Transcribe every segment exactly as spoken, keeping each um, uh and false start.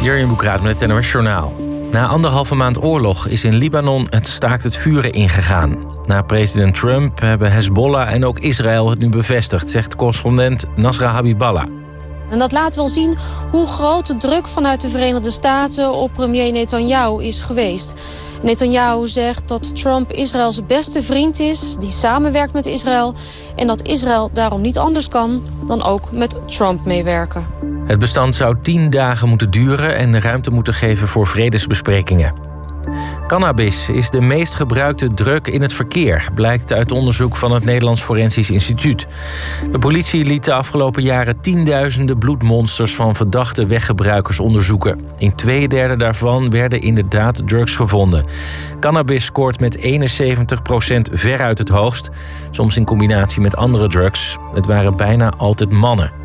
Jurjen Boekraat met het N O S-journaal. Na anderhalve maand oorlog is in Libanon het staakt het vuren ingegaan. Na president Trump hebben Hezbollah en ook Israël het nu bevestigd, zegt correspondent Nasra Habiballah. En dat laat wel zien hoe groot de druk vanuit de Verenigde Staten op premier Netanyahu is geweest. Netanyahu zegt dat Trump Israëls beste vriend is, die samenwerkt met Israël, en dat Israël daarom niet anders kan dan ook met Trump meewerken. Het bestand zou tien dagen moeten duren en ruimte moeten geven voor vredesbesprekingen. Cannabis is de meest gebruikte drug in het verkeer, blijkt uit onderzoek van het Nederlands Forensisch Instituut. De politie liet de afgelopen jaren tienduizenden bloedmonsters van verdachte weggebruikers onderzoeken. In twee derde daarvan werden inderdaad drugs gevonden. Cannabis scoort met eenenzeventig procent veruit het hoogst, soms in combinatie met andere drugs. Het waren bijna altijd mannen.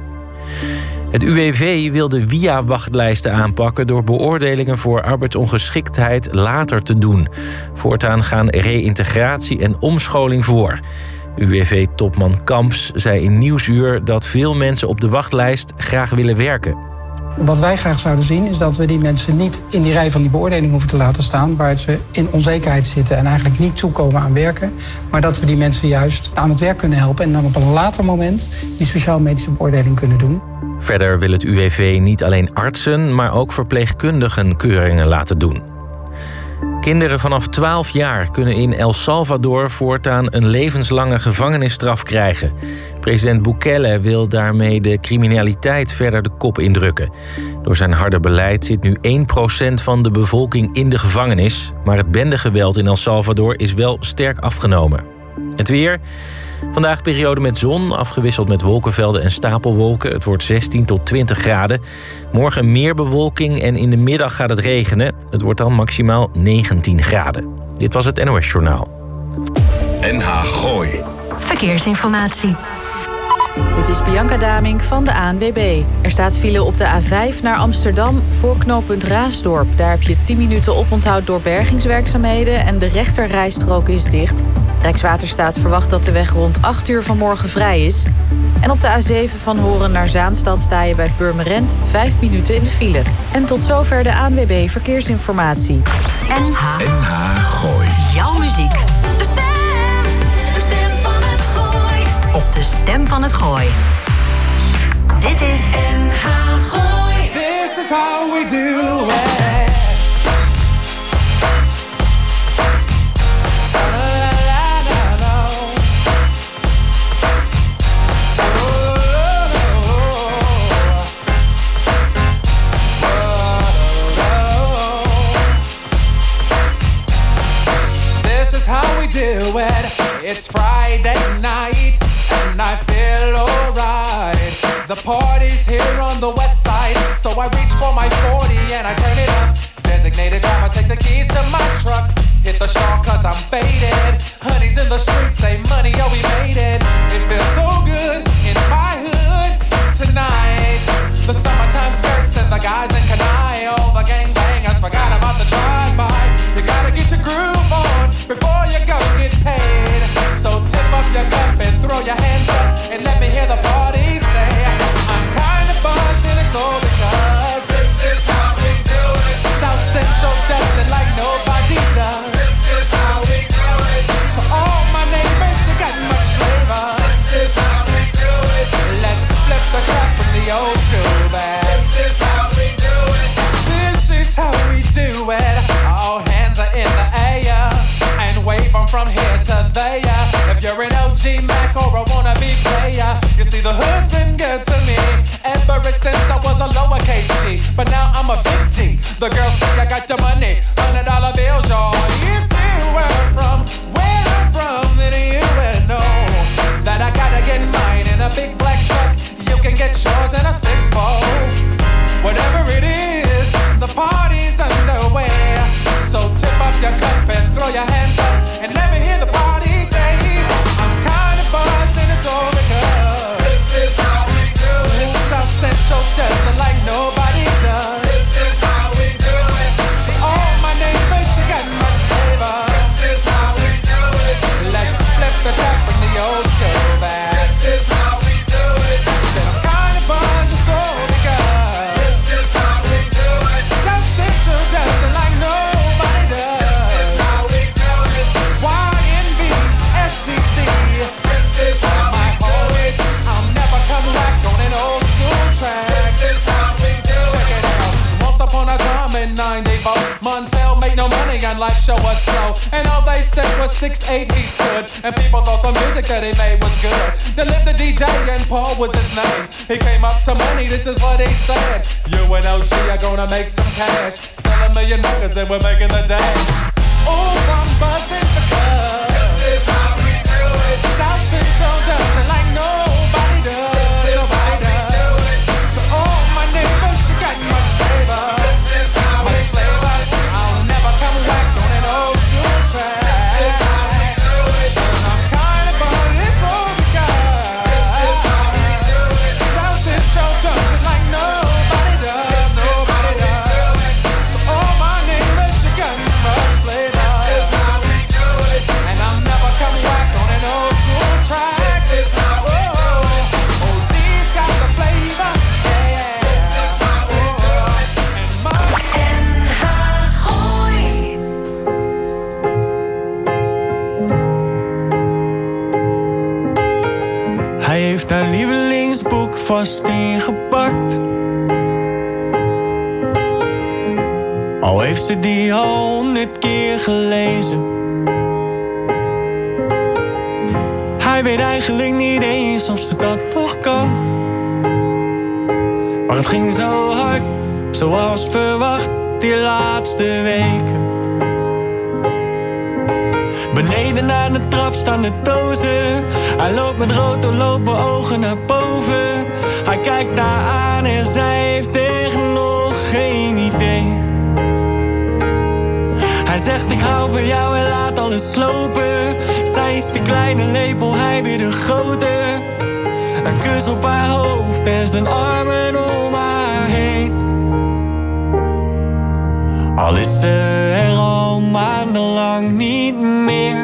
Het U W V wil de W I A-wachtlijsten aanpakken door beoordelingen voor arbeidsongeschiktheid later te doen. Voortaan gaan reïntegratie en omscholing voor. U W V-topman Kamps zei in Nieuwsuur dat veel mensen op de wachtlijst graag willen werken. Wat wij graag zouden zien is dat we die mensen niet in die rij van die beoordeling hoeven te laten staan, waar ze in onzekerheid zitten en eigenlijk niet toekomen aan werken. Maar dat we die mensen juist aan het werk kunnen helpen en dan op een later moment die sociaal-medische beoordeling kunnen doen. Verder wil het U W V niet alleen artsen, maar ook verpleegkundigen keuringen laten doen. Kinderen vanaf twaalf jaar kunnen in El Salvador voortaan een levenslange gevangenisstraf krijgen. President Bukele wil daarmee de criminaliteit verder de kop indrukken. Door zijn harde beleid zit nu één procent van de bevolking in de gevangenis, maar het bendegeweld in El Salvador is wel sterk afgenomen. Het weer. Vandaag periode met zon, afgewisseld met wolkenvelden en stapelwolken. Het wordt zestien tot twintig graden. Morgen meer bewolking en in de middag gaat het regenen. Het wordt dan maximaal negentien graden. Dit was het N O S-journaal. N H Gooi. Verkeersinformatie. Dit is Bianca Damink van de A N W B. Er staat file op de A vijf naar Amsterdam voor knooppunt Raasdorp. Daar heb je tien minuten oponthoud door bergingswerkzaamheden en de rechterrijstrook is dicht. Rijkswaterstaat verwacht dat de weg rond acht uur vanmorgen vrij is. En op de A zeven van Horen naar Zaanstad sta je bij Purmerend vijf minuten in de file. En tot zover de A N W B Verkeersinformatie. N H N H Gooi. Jouw muziek. De stem. De stem van het Gooi. Op de stem van het Gooi. Dit is N H Gooi. This is how we do it. Do it. It's Friday night and I feel alright. The party's here on the west side, so I reach for my forty and I turn it up. Designated driver, take the keys to my truck. Hit the shore cause I'm faded. Honey's in the streets, say money, yo, we made it. It feels so good in my hood tonight. The summertime skirts and the guys in Kanai. All the gangbangers forgot about the drive-by. You gotta get your groove on before you go get paid. So tip up your cup and throw your hands up and let me hear the party say, I'm kinda buzzed and it's all because this is how we do it. South Central does it like nobody does. This is how we do it. To all my neighbors, you got much flavor. This is how we do it. Let's flip the crap from the old school back. This is how we do it. This is how we do it. All hands are in the air and wave them from here to there. If you're an O G Mac or a wannabe player, you see the hood's been good to me ever since I was a lowercase G. But now I'm a big G. The girls say I got the money, hundred dollar bills, y'all. If you were from where I'm from, then you would know that I gotta get mine in a big black truck. You can get yours in a six fold. Whatever it is, the party's underway. So tip up your cup and throw your hands up and let me hear the party say, I'm kinda buzzed and it's all because this is how we do it. South Central does it like nobody does. This is how we do it. To all my neighbors, you got much flavor. This is how we do it. Let's flip the crap from the old school back. This is how we do it. no money and life show was slow. And all they said was six eight he stood. And people thought the music that he made was good. Then lived the D J and Paul was his name. He came up to money, this is what he said. You and O G are gonna make some cash. Sell a million records and we're making the day. Oh, I'm buzzing the club. This is how we do it. South Central does it like nobody does. Nobody does. To all my neighbors, you got much flavor. This is how much flavor. I'll never come back on an old school track. This is how we do it. I'm kind of bummed it's over, guys. This is how we do it. South Central does it like nobody does. Nobody does. To all my neighbors, you got much flavor. This is how we do it. And I'm never coming back on an old school track. This is how we do it. O G's got the flavor. Yeah, yeah. This is how we do it. And my N H Gooi. Hij heeft haar lievelingsboek vast ingepakt. Al heeft ze die al honderd keer gelezen. Hij weet eigenlijk niet eens of ze dat nog kan. Maar het ging zo hard, zoals verwacht, die laatste weken. Beneden aan de trap staan de dozen. Hij loopt met rood doorlopen ogen naar boven. Hij kijkt haar aan en zij heeft echt nog geen idee. Hij zegt ik hou van jou en laat alles slopen. Zij is de kleine lepel, hij weer de grote. Een kus op haar hoofd en zijn armen om haar heen. Al is ze er al maandenlang niet meer.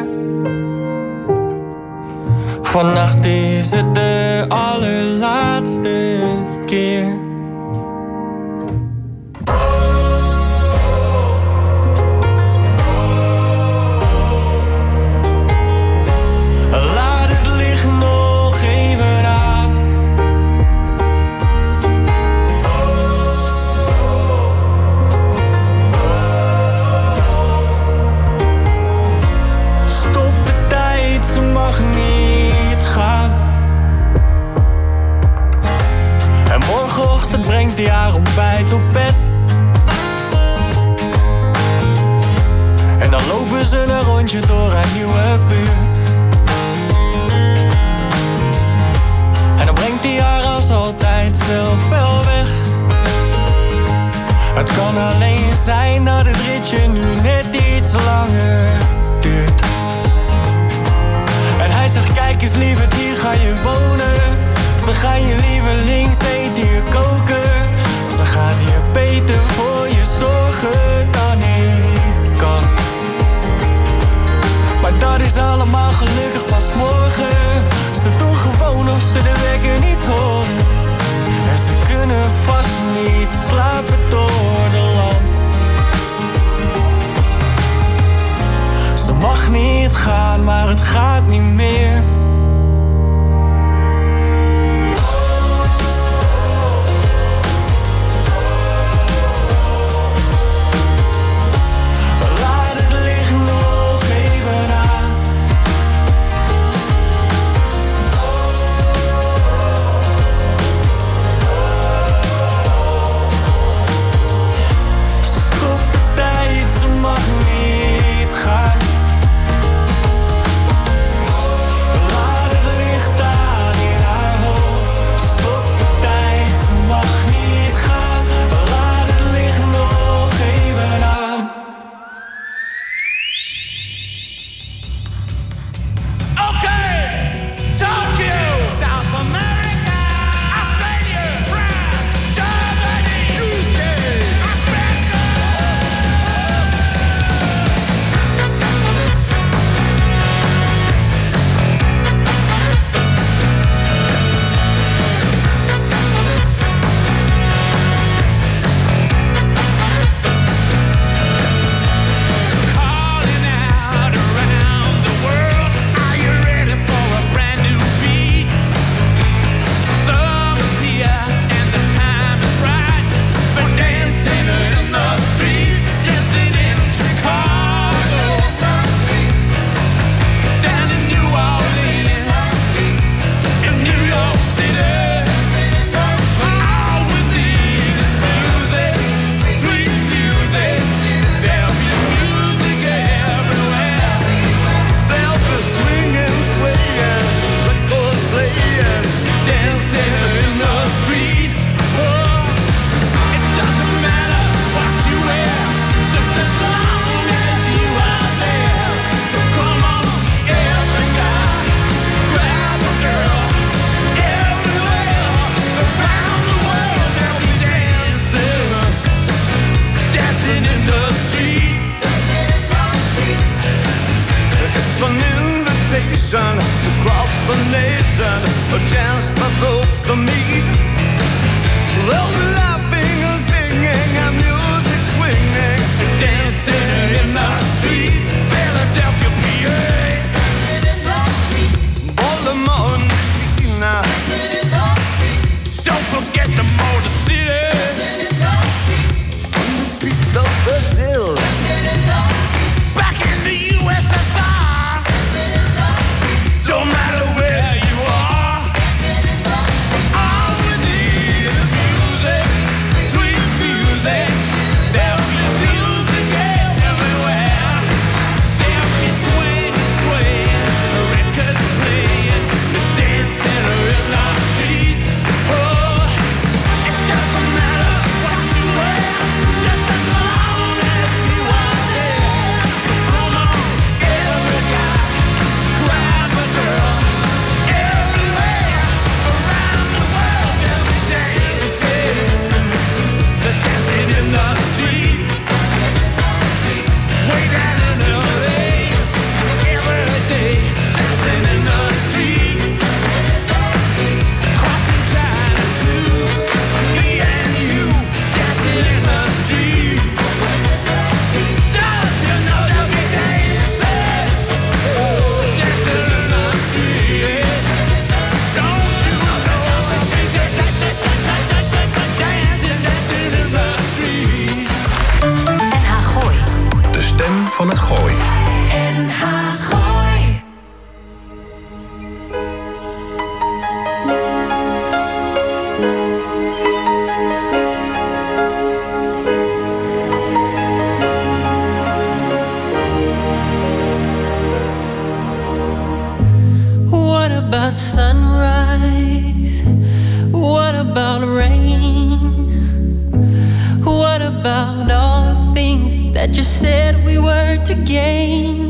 Vannacht is het de allerlaatste keer. Laat het licht nog even aan. Stop de tijd, ze mag niet gaan. En morgenochtend brengt hij haar ontbijt op bed. En dan lopen ze een rondje door haar nieuwe buurt. En dan brengt hij haar als altijd zelf wel weg. Het kan alleen zijn dat het ritje nu net iets langer duurt. En hij zegt kijk eens lieverd, hier ga je wonen. Ze gaan je lievelingseten hier koken. Ze gaan hier beter voor je zorgen dan ik kan. Maar dat is allemaal gelukkig pas morgen. Ze doen gewoon of ze de wekker niet horen. En ze kunnen vast niet slapen door de lamp. Ze mag niet gaan, maar het gaat niet meer. Laat het licht nog even aan. Stop de tijd, ze mag niet gaan. invitation across the nation, a chance for folks to meet. They'll be laughing and singing and music swinging and dancing in the street. Philadelphia, P A, Baltimore, Messina. Don't forget the Motor City. On the streets of Brazil. Back in the U S S R. Don't matter where you are. All we need is music, sweet music. There'll be music everywhere. There'll be swinging, swaying, the records playing, the dancing in the street. Oh, it doesn't matter what you wear, just as long as you are there. So come on, every guy, grab a girl, everywhere, around the world, every day. They're dancing in the street, way down in L A, every day, dancing in the street, crossing China too, me and you, dancing in the street. Don't you know that we dancing, dancing in the street? Don't you know that we dancing, dancing in the street? N H Gooi. De stem van het gooi. N H Gooi. What about sunrise? What about rain? What about all the things that you said we were to gain?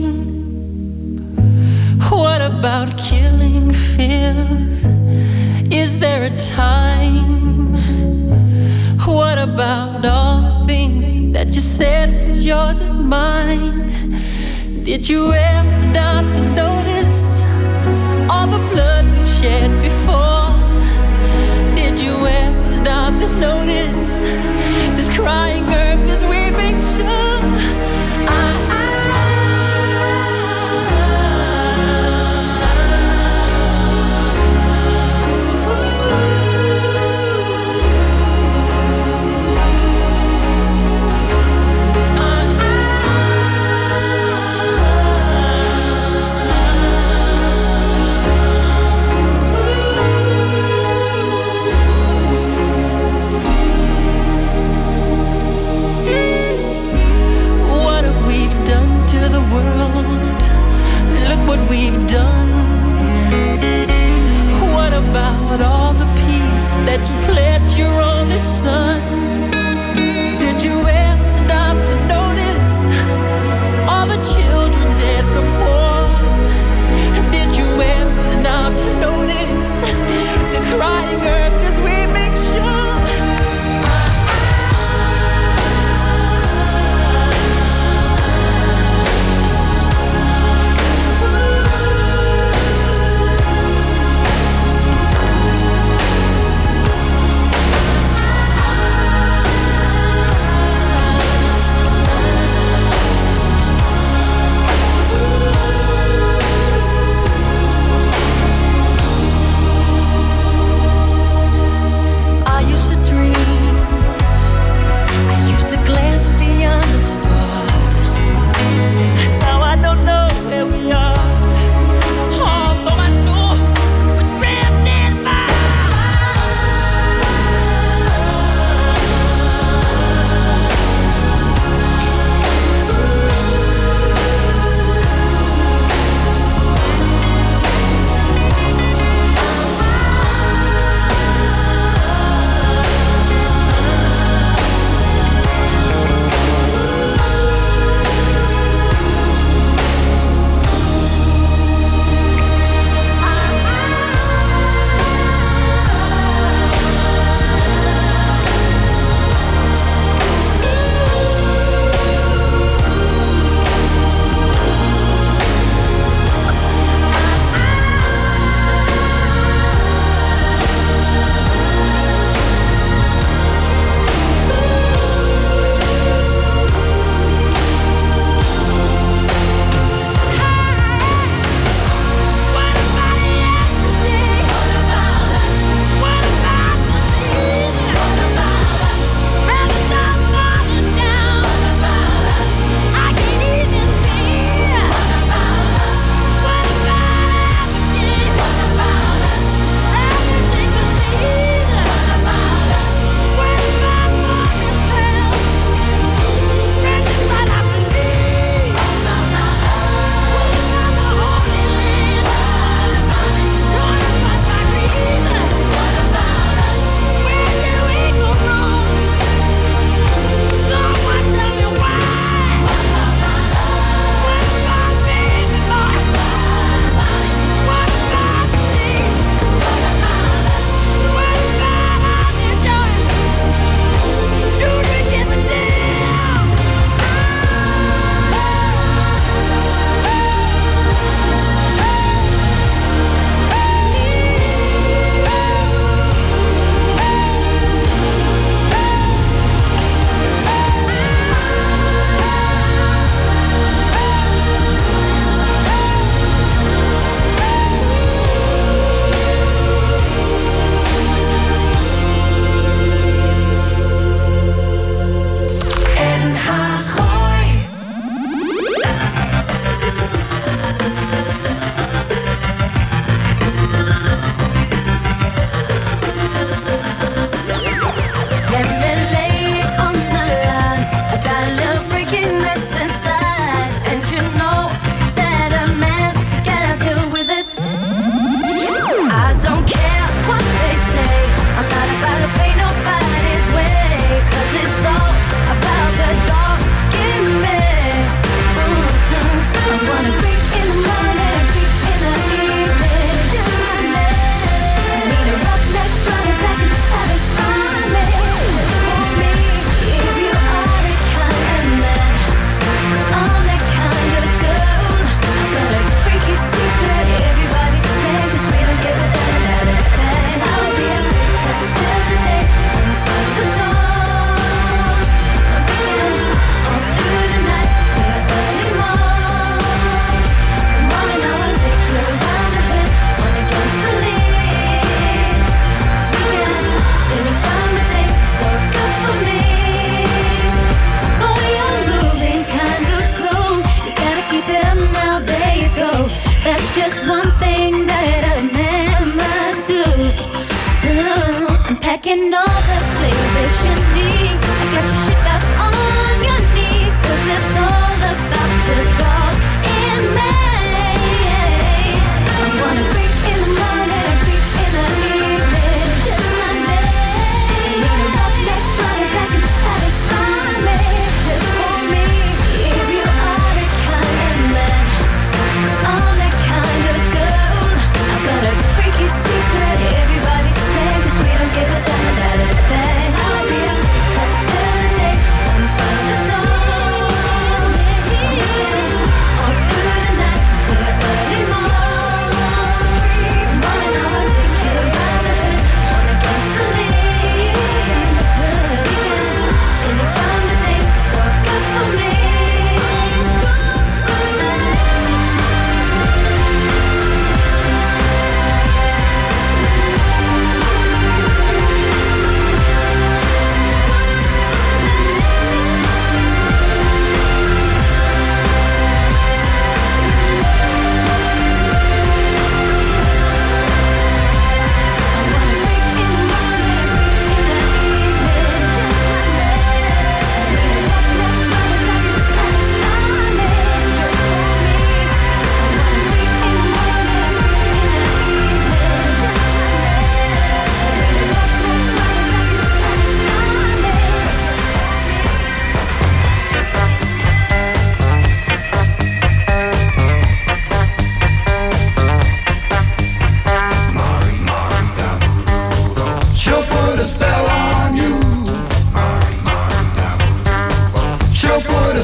What about killing fears? Is there a time? What about all the things that you said was yours and mine? Did you ever stop to notice all the blood we've shed before? Did you ever stop this notice, this crying earth, this weeping shore? I,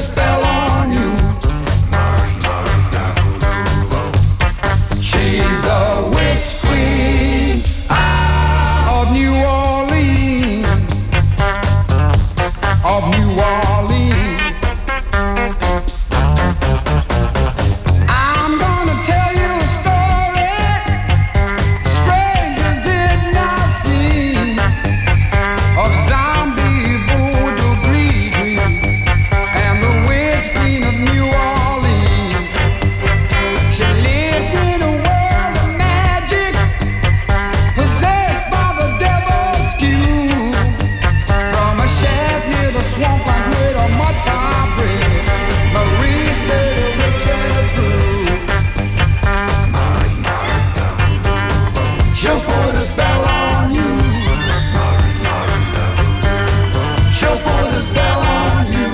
spell on you. She's the witch queen of New Orleans, of New Orleans. I'm gonna tell you a story, strangers did not see, of zombie voodoo Gregory and the witch queen of New Orleans. She lived in a world of magic, possessed by the devil's skew. From a shack near the swampland with a mud pie bread, Marie stayed a witch as blue. She'll put a spell on you. She'll put a spell on you.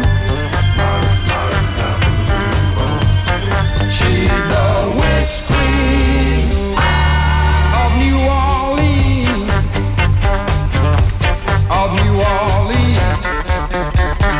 She's the witch queen of New Orleans, of New Orleans.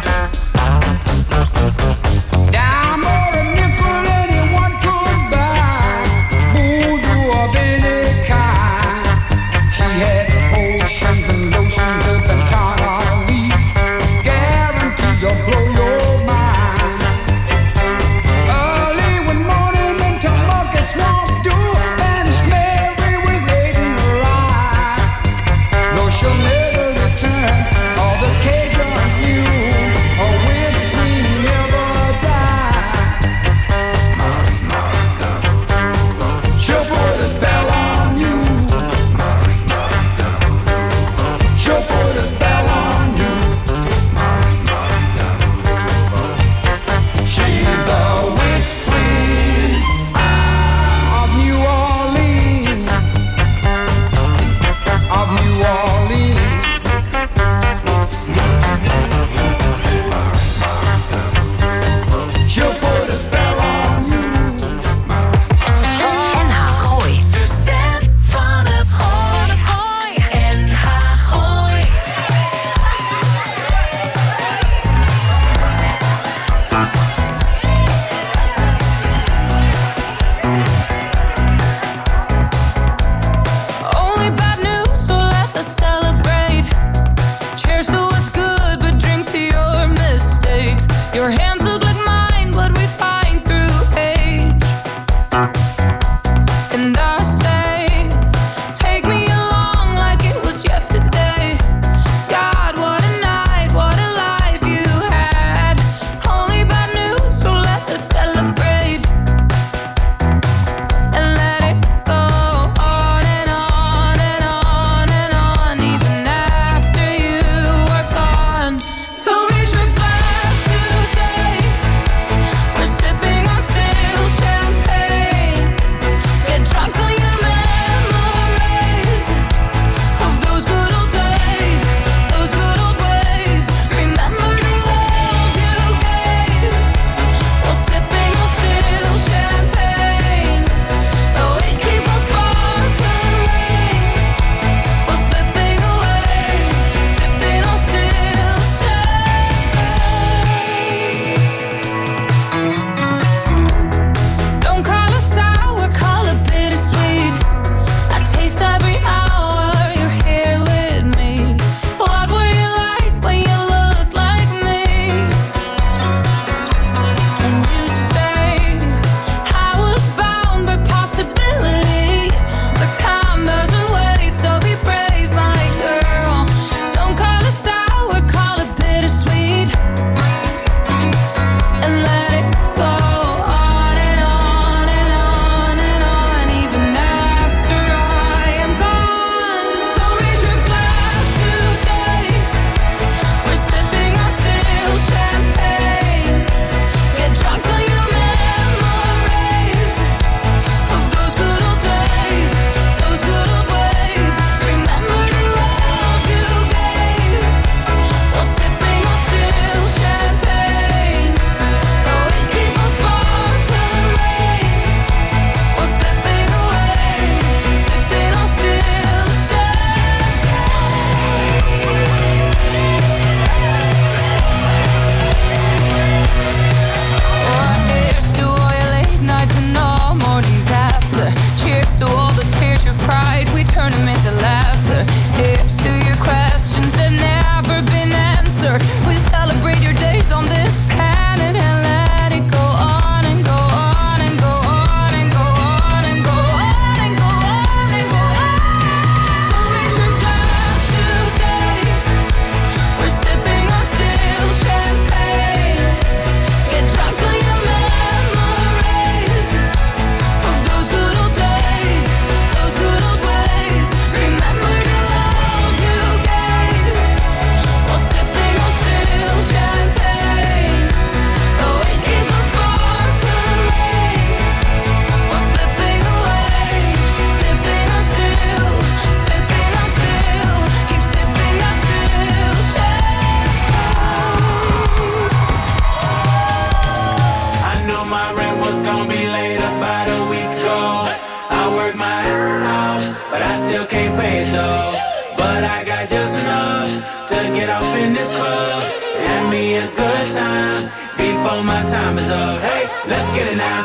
this club. Have me a good time before my time is up. Hey, let's get it now.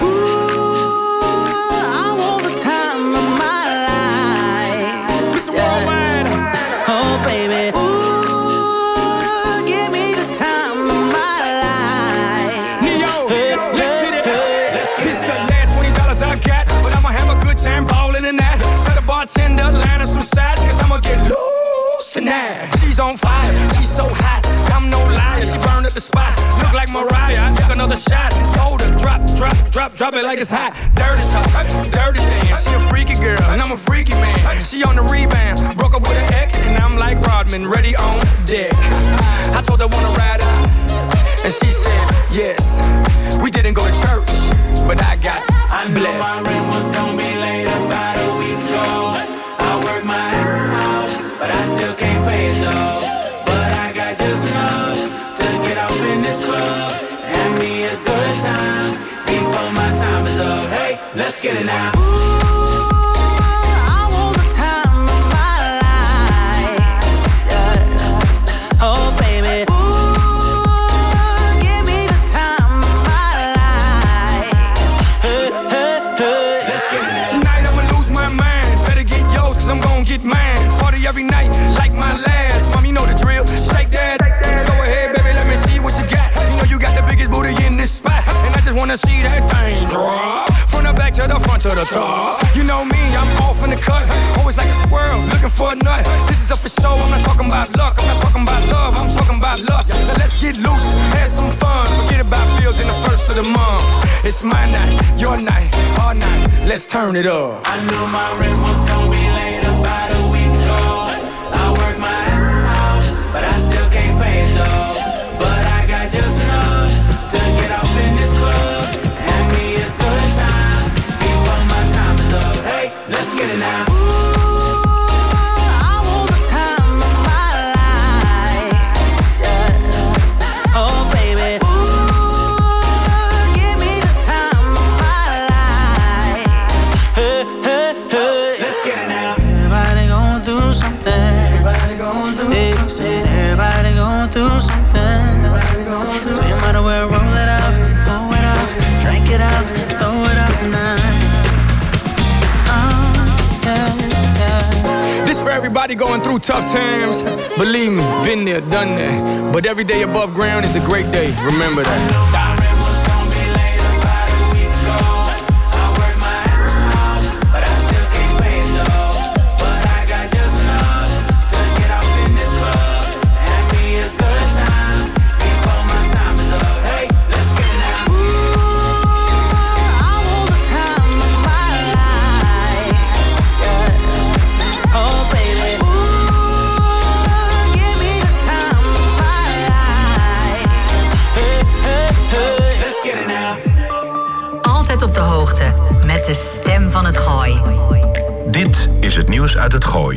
Ooh, I want the time of my life. Mister Worldwide. Oh, baby. Ooh, give me the time of my life. Neo, let's get it. This is the last twenty dollars I got, but I'ma have a good time ballin' in that. Tell the bartender, line up some sides, cause I'ma get loose tonight. She's on fire, she's so hot, I'm no liar. She burned up the spot, look like Mariah. I took another shot, hold her, drop, drop, drop, drop it like it's hot. Dirty talk, dirty dance. She a freaky girl, and I'm a freaky man. She on the rebound, broke up with an ex, and I'm like Rodman, ready on deck. I told her wanna ride out, and she said yes. We didn't go to church, but I got I knew blessed. my rent was gonna be late about a week ago. I worked my ass off, but I still can't pay it though. But I got just enough to get off in this club. Have me a good time before my time is up. Hey, let's get it now. Ooh, I want the time of my life. Yeah. Oh, baby. Ooh, give me the time of my life. Hey, hey, hey. Let's get it now. Tonight I'ma lose my mind. Better get yours, cause I'm gon' get mine. Party every night like my last. Mom, you know the drill. Shake that. Go ahead, baby, let me see what you got. You know you got the biggest booty in this spot, and I just wanna see that thing drop. From the back to the front to the top. You know me, I'm off in the cut. Always like a squirrel, looking for a nut. This is up for show, I'm not talking about luck. I'm not talking about love, I'm talking about lust. Now let's get loose, have some fun. Forget about bills in the first of the month. It's my night, your night, our night. Let's turn it up. I knew my rent was gonna be late about a week ago. I worked my ass off, but I still can't pay it though. But I got just enough to get off in this club. Have me a good time before my time is up. Hey, let's get it now. Ooh, I want the time of my life. Yeah. Oh, baby. Ooh, give me the time of my life. Hey, hey, hey. Let's get it now. Everybody going through something. Everybody going through Hey, something. say everybody going through something. Everybody going through So you might as well roll it up, blow it up, drink it up, throw it up tonight. Oh, yeah, yeah. This for everybody going through tough times. Believe me, been there, done that. But every day above ground is a great day. Remember that. I want the time of my life. Yeah. Oh, baby. Ooh, give me the time of my life. Hey, hey, hey. Let's get it now. Altijd op de hoogte met de stem van het Gooi. Dit is het nieuws uit het Gooi.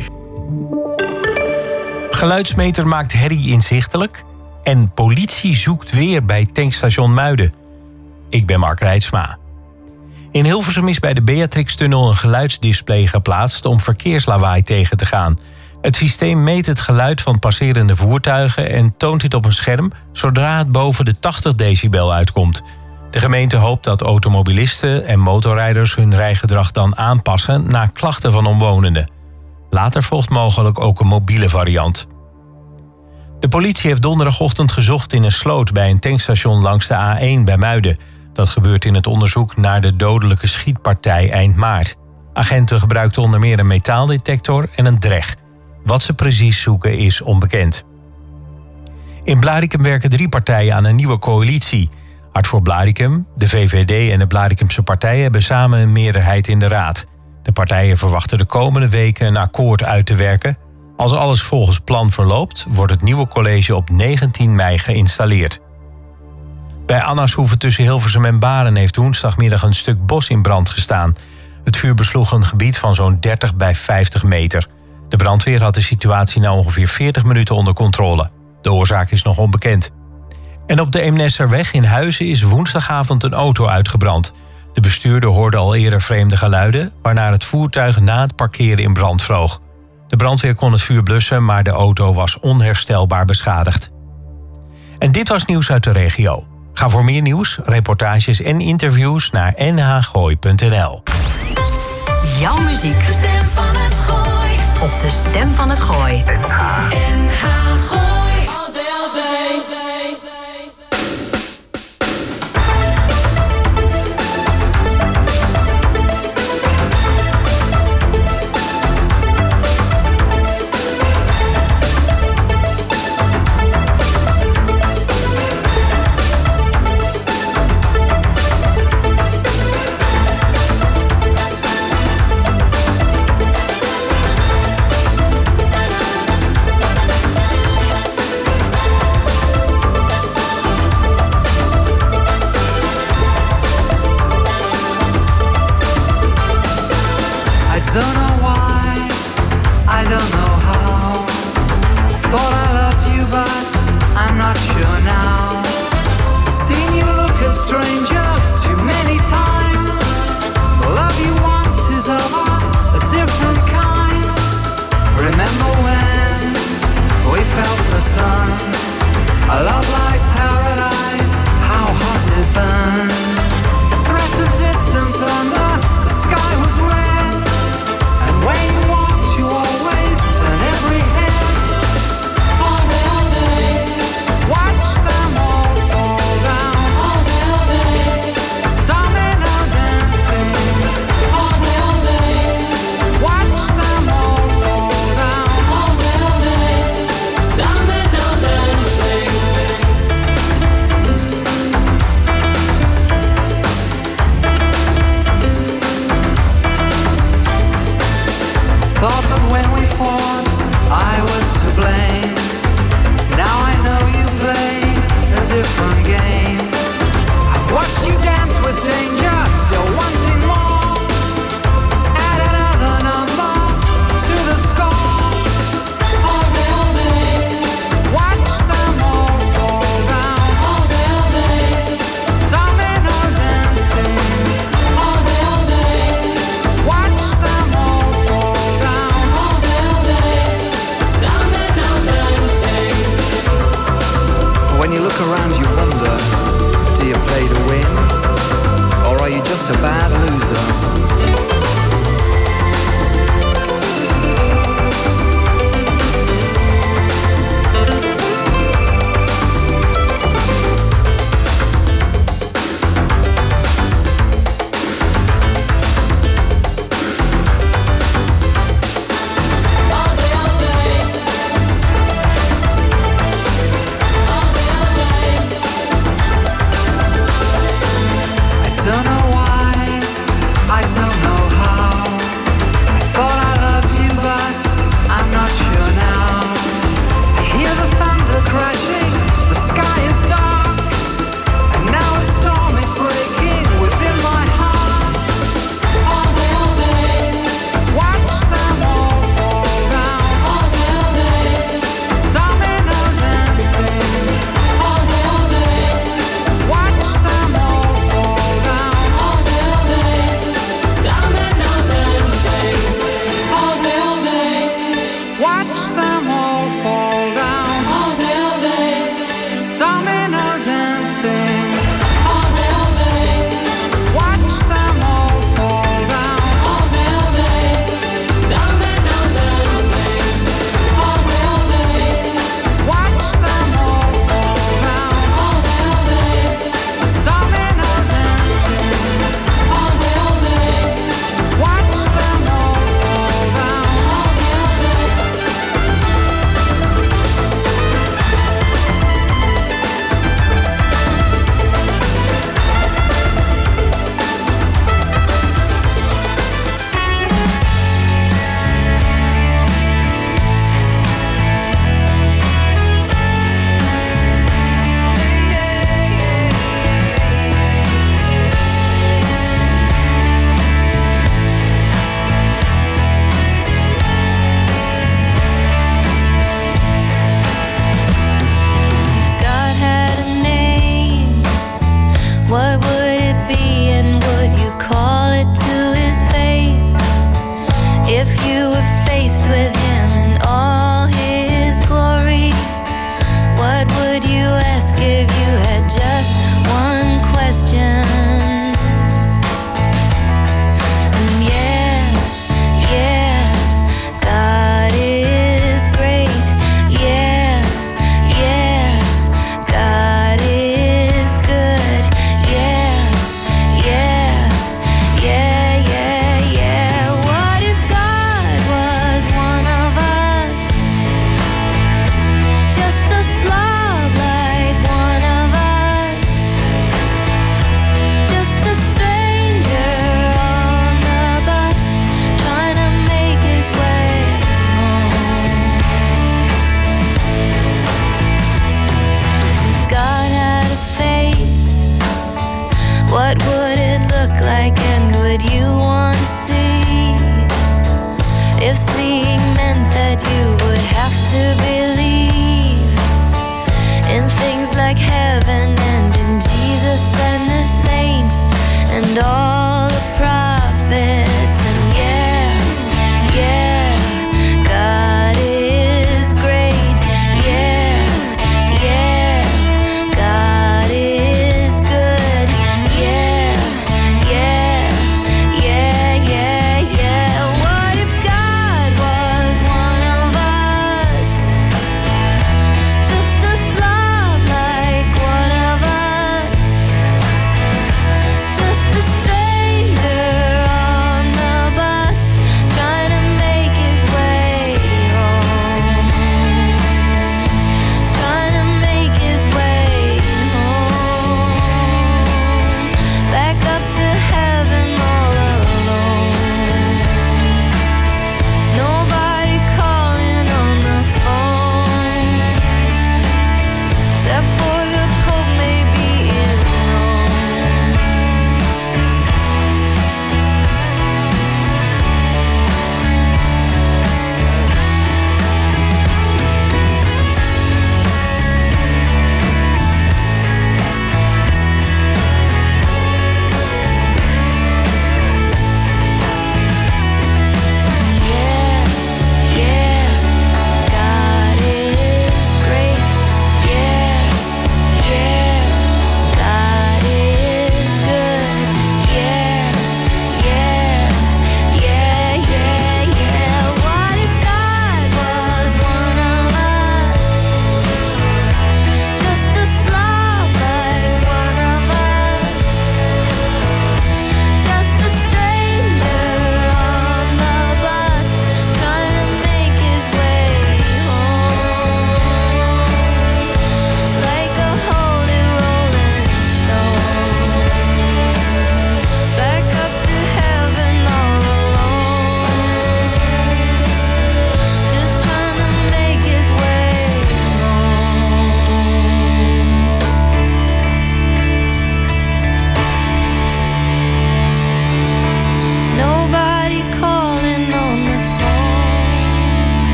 Geluidsmeter maakt herrie inzichtelijk. En politie zoekt weer bij tankstation Muiden. Ik ben Mark Reitsma. In Hilversum is bij de Beatrixtunnel een geluidsdisplay geplaatst om verkeerslawaai tegen te gaan. Het systeem meet het geluid van passerende voertuigen en toont dit op een scherm zodra het boven de tachtig decibel uitkomt. De gemeente hoopt dat automobilisten en motorrijders hun rijgedrag dan aanpassen na klachten van omwonenden. Later volgt mogelijk ook een mobiele variant. De politie heeft donderdagochtend gezocht in een sloot bij een tankstation langs de A één bij Muiden. Dat gebeurt in het onderzoek naar de dodelijke schietpartij eind maart. Agenten gebruikten onder meer een metaaldetector en een dreg. Wat ze precies zoeken is onbekend. In Blaricum werken drie partijen aan een nieuwe coalitie. Hart voor Blaricum, de V V D en de Blaricumse partijen hebben samen een meerderheid in de raad. De partijen verwachten de komende weken een akkoord uit te werken. Als alles volgens plan verloopt, wordt het nieuwe college op negentien mei geïnstalleerd. Bij Annashoeve tussen Hilversum en Baren heeft woensdagmiddag een stuk bos in brand gestaan. Het vuur besloeg een gebied van zo'n dertig bij vijftig meter. De brandweer had de situatie na ongeveer veertig minuten onder controle. De oorzaak is nog onbekend. En op de Eemnesserweg in Huizen is woensdagavond een auto uitgebrand. De bestuurder hoorde al eerder vreemde geluiden, waarna het voertuig na het parkeren in brand vloog. De brandweer kon het vuur blussen, maar de auto was onherstelbaar beschadigd. En dit was nieuws uit de regio. Ga voor meer nieuws, reportages en interviews naar n h gooi punt n l. Jouw muziek. De stem van het Gooi. Op de Stem van het Gooi. N H Gooi.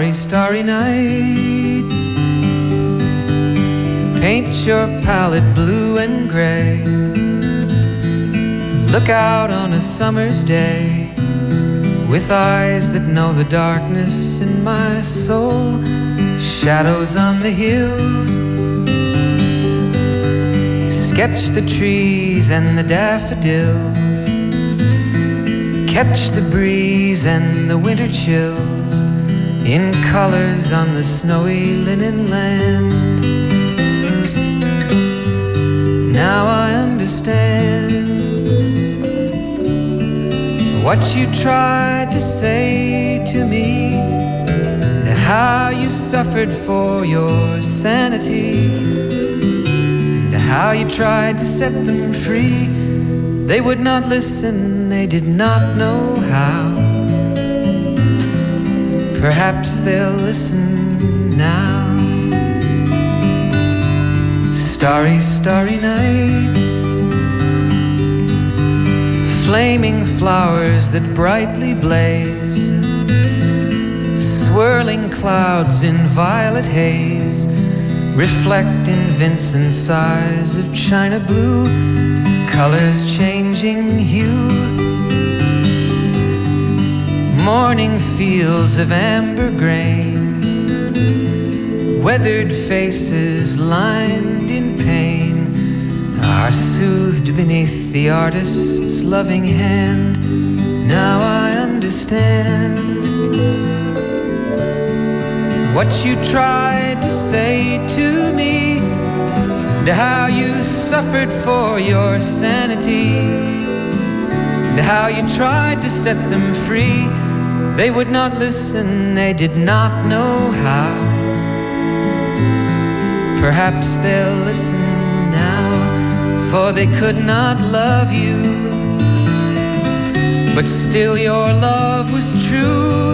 Starry, starry night, paint your palette blue and gray. Look out on a summer's day with eyes that know the darkness in my soul. Shadows on the hills, sketch the trees and the daffodils, catch the breeze and the winter chills in colors on the snowy linen land. Now I understand what you tried to say to me, and how you suffered for your sanity, and how you tried to set them free. They would not listen, they did not know how. Perhaps they'll listen now. Starry, starry night, flaming flowers that brightly blaze, swirling clouds in violet haze, reflect in Vincent's eyes of china blue, colors changing hue. Morning fields of amber grain, weathered faces lined in pain, are soothed beneath the artist's loving hand. Now I understand what you tried to say to me, and how you suffered for your sanity, and how you tried to set them free. They would not listen, they did not know how. Perhaps they'll listen now, for they could not love you, but still your love was true.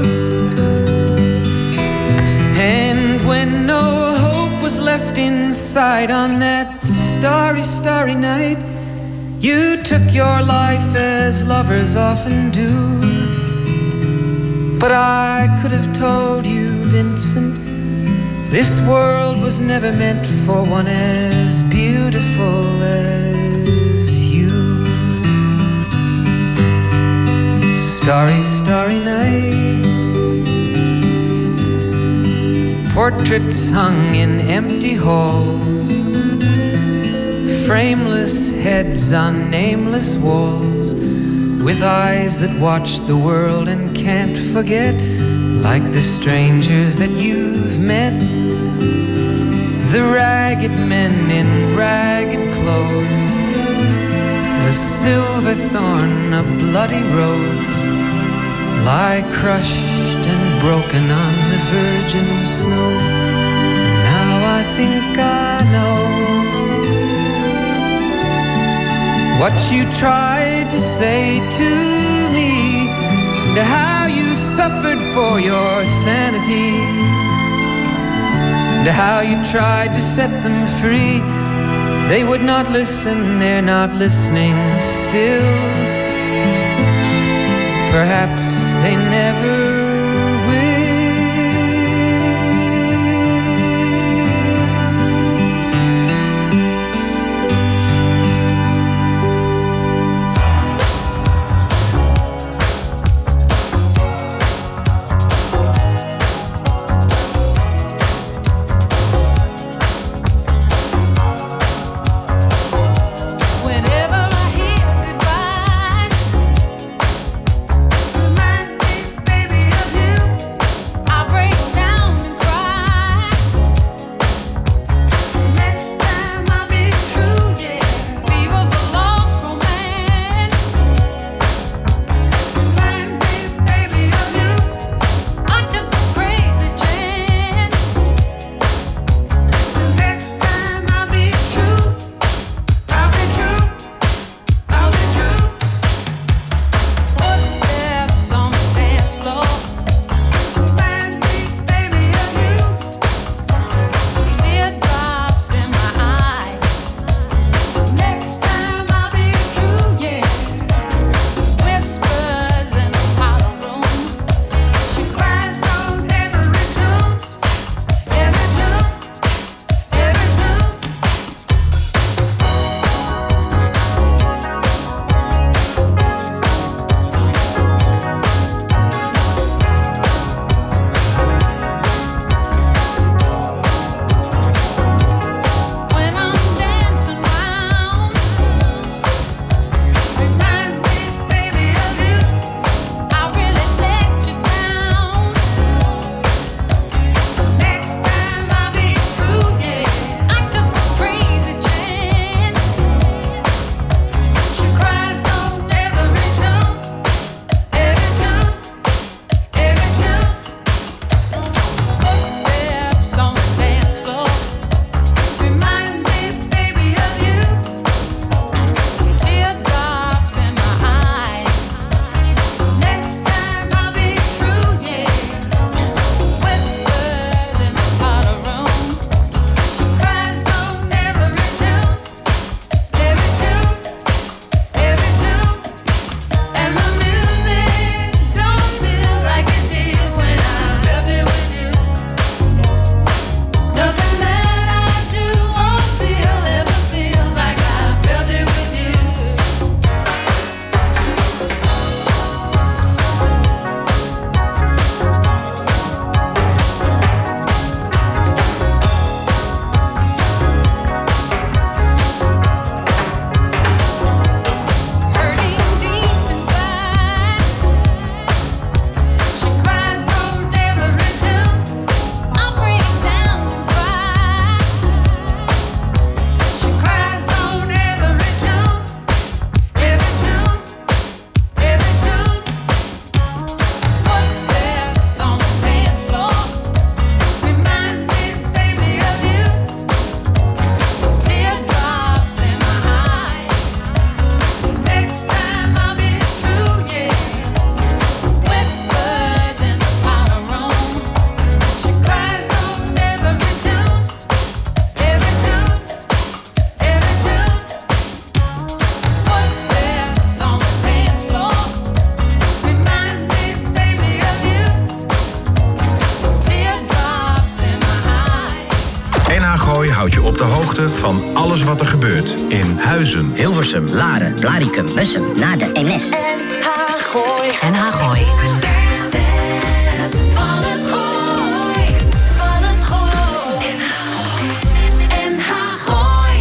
And when no hope was left inside on that starry, starry night, you took your life as lovers often do. But I could have told you, Vincent, this world was never meant for one as beautiful as you. Starry, starry night, portraits hung in empty halls, frameless heads on nameless walls, with eyes that watch the world and can't forget, like the strangers that you've met, the ragged men in ragged clothes, a silver thorn, a bloody rose, lie crushed and broken on the virgin snow. Now I think I know what you tried to say to me, and how you suffered for your sanity, and how you tried to set them free. They would not listen, they're not listening still. Perhaps they never Baby op de hoogte van alles wat er gebeurt in Huizen, Hilversum, Laren, Blaricum, Bussum, Naarden, Eemnes. En H Gooi. En H Gooi. Van het Gooi. Van het Gooi. En H Gooi. En H Gooi.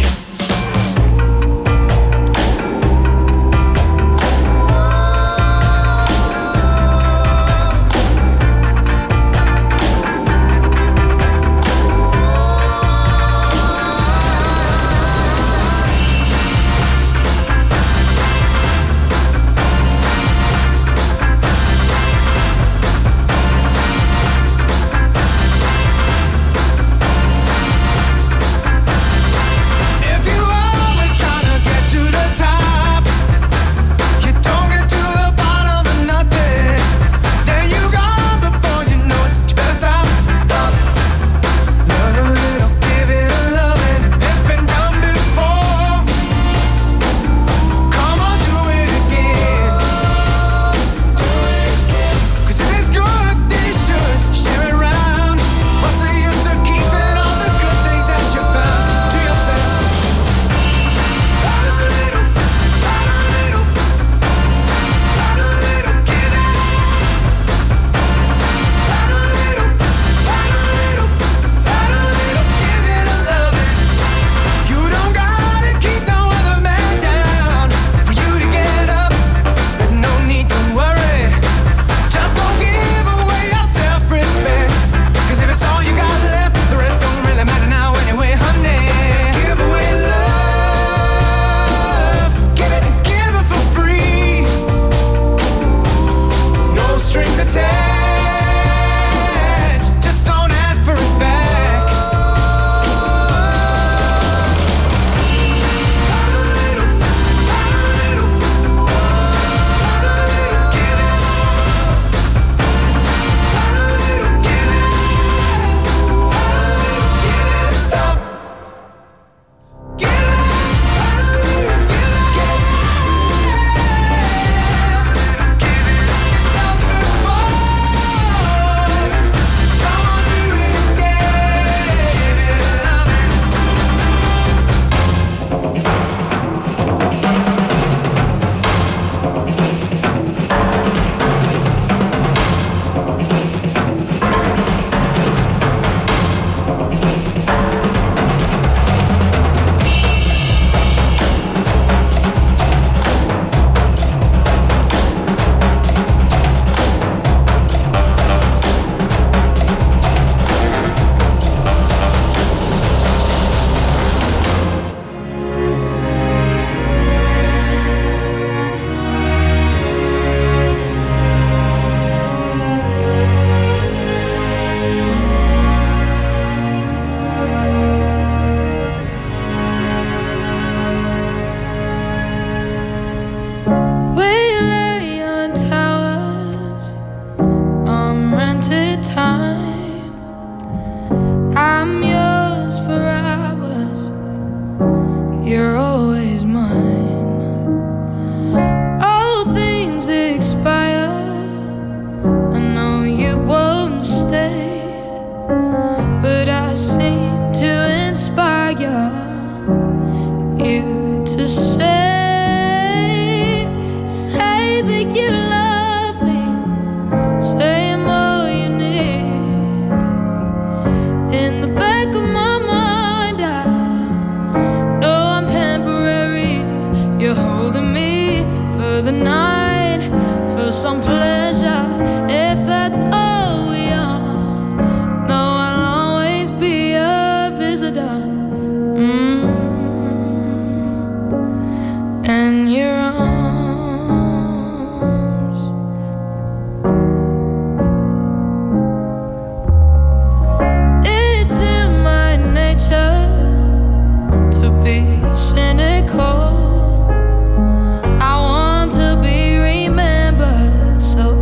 So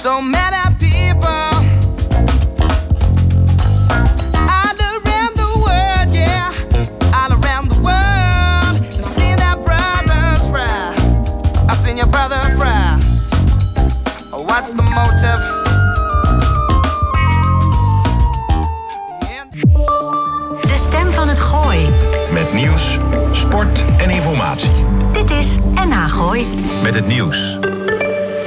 So many people all around the world, yeah, all around the world. I've seen their brothers fry. I've seen your brother fry. What's the motive? De stem van het Gooi. Met nieuws, sport en informatie. Dit is N H Gooi. Met het nieuws